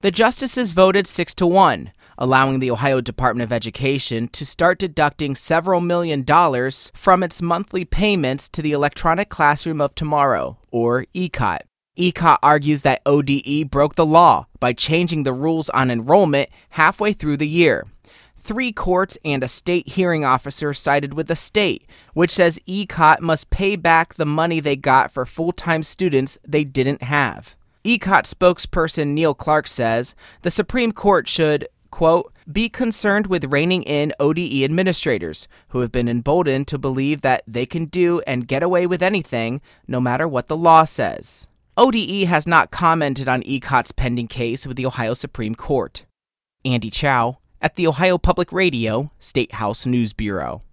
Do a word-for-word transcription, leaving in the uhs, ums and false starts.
The justices voted six to one, allowing the Ohio Department of Education to start deducting several million dollars from its monthly payments to the Electronic Classroom of Tomorrow, or E C O T. E C O T argues that O D E broke the law by changing the rules on enrollment halfway through the year. Three courts and a state hearing officer sided with the state, which says E C O T must pay back the money they got for full-time students they didn't have. E C O T spokesperson Neil Clark says the Supreme Court should, quote, be concerned with reining in O D E administrators who have been emboldened to believe that they can do and get away with anything, no matter what the law says. O D E has not commented on E C O T's pending case with the Ohio Supreme Court. Andy Chow at the Ohio Public Radio State House News Bureau.